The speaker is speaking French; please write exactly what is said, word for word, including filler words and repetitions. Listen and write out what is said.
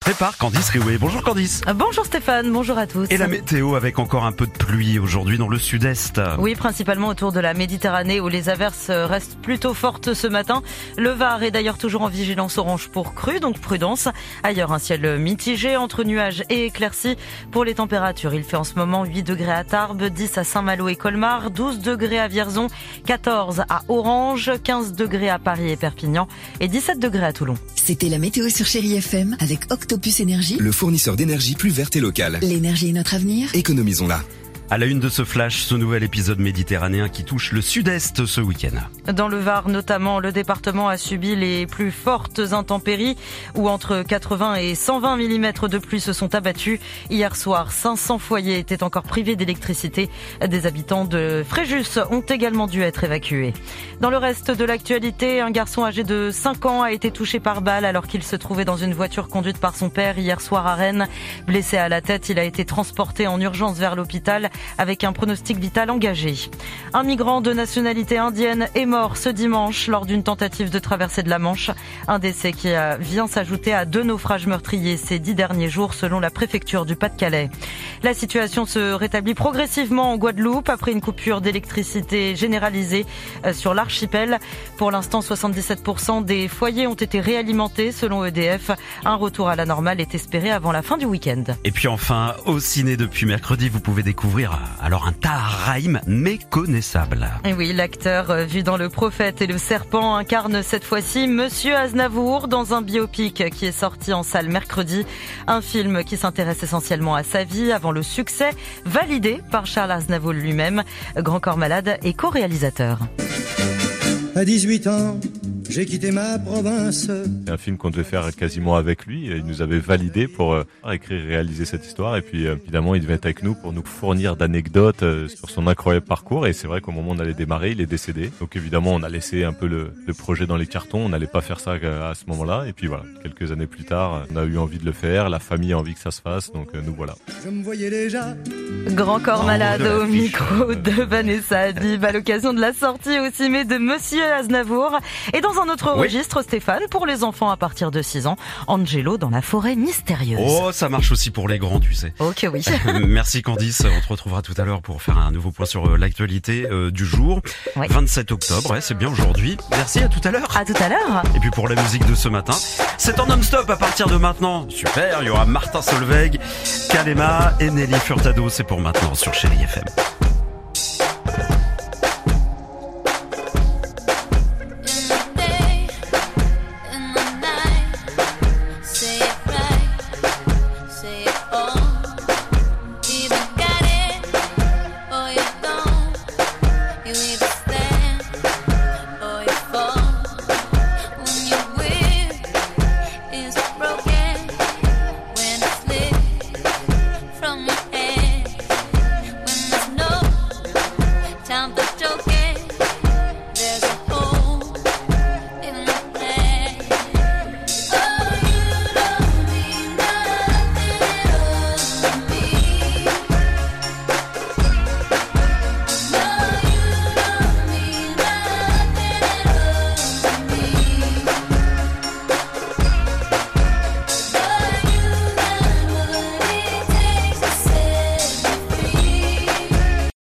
prépare Candice Riouet. Bonjour Candice. Bonjour Stéphane, bonjour à tous. Et la météo avec encore un peu de pluie aujourd'hui dans le sud-est. Oui, principalement autour de la Méditerranée où les averses restent plutôt fortes ce matin. Le Var est d'ailleurs toujours en vigilance orange pour crue, donc prudence. Ailleurs, un ciel mitigé entre nuages et éclaircies. Pour les températures, il fait en ce moment huit degrés à Tarbes, dix à Saint-Malo et Colmar, douze degrés à Vierzon, quatorze à Orange, quinze degrés à Paris et Perpignan et dix-sept degrés à Toulon. C'était la météo sur Chérie F M avec Octopus Énergie, le fournisseur d'énergie plus verte et locale. L'énergie est notre avenir. Économisons-la. À la une de ce flash, ce nouvel épisode méditerranéen qui touche le sud-est ce week-end. Dans le Var notamment, le département a subi les plus fortes intempéries où entre quatre-vingts et cent vingt millimètres de pluie se sont abattus. Hier soir, cinq cents foyers étaient encore privés d'électricité. Des habitants de Fréjus ont également dû être évacués. Dans le reste de l'actualité, un garçon âgé de cinq ans a été touché par balle alors qu'il se trouvait dans une voiture conduite par son père hier soir à Rennes. Blessé à la tête, il a été transporté en urgence vers l'hôpital avec un pronostic vital engagé. Un migrant de nationalité indienne est mort ce dimanche lors d'une tentative de traversée de la Manche. Un décès qui vient s'ajouter à deux naufrages meurtriers ces dix derniers jours selon la préfecture du Pas-de-Calais. La situation se rétablit progressivement en Guadeloupe après une coupure d'électricité généralisée sur l'archipel. Pour l'instant, soixante-dix-sept pour cent des foyers ont été réalimentés selon E D F. Un retour à la normale est espéré avant la fin du week-end. Et puis enfin, au ciné depuis mercredi, vous pouvez découvrir alors un Tahar Rahim méconnaissable. Et oui, l'acteur vu dans Le Prophète et Le Serpent incarne cette fois-ci Monsieur Aznavour dans un biopic qui est sorti en salle mercredi. Un film qui s'intéresse essentiellement à sa vie avant le succès, validé par Charles Aznavour lui-même, Grand Corps Malade et co-réalisateur. À dix-huit ans, j'ai quitté ma province. C'est un film qu'on devait faire quasiment avec lui. Il nous avait validé pour euh, écrire et réaliser cette histoire. Et puis euh, évidemment, il devait être avec nous pour nous fournir d'anecdotes euh, sur son incroyable parcours. Et c'est vrai qu'au moment où on allait démarrer, il est décédé. Donc évidemment, on a laissé un peu le, le projet dans les cartons. On n'allait pas faire ça à, à ce moment-là. Et puis voilà, quelques années plus tard, on a eu envie de le faire. La famille a envie que ça se fasse. Donc euh, nous voilà. Je me voyais déjà. Grand Corps Oh, Malade de la au fiche. micro de Vanessa Adib à l'occasion de la sortie au ciné de Monsieur Aznavour. Et dans un autre Oui. registre, Stéphane, pour les enfants à partir de six ans, Angelo dans la forêt mystérieuse. Oh, ça marche aussi pour les grands, tu sais. Ok, oui. Merci Candice, on te retrouvera tout à l'heure pour faire un nouveau point sur euh, l'actualité euh, du jour. Oui. vingt-sept octobre, ouais, c'est bien aujourd'hui. Merci, à tout à l'heure. À tout à l'heure. Et puis pour la musique de ce matin, c'est en non-stop à partir de maintenant. Super, il y aura Martin Solveig, Kalema et Nelly Furtado, c'est pour maintenant sur Chérie F M.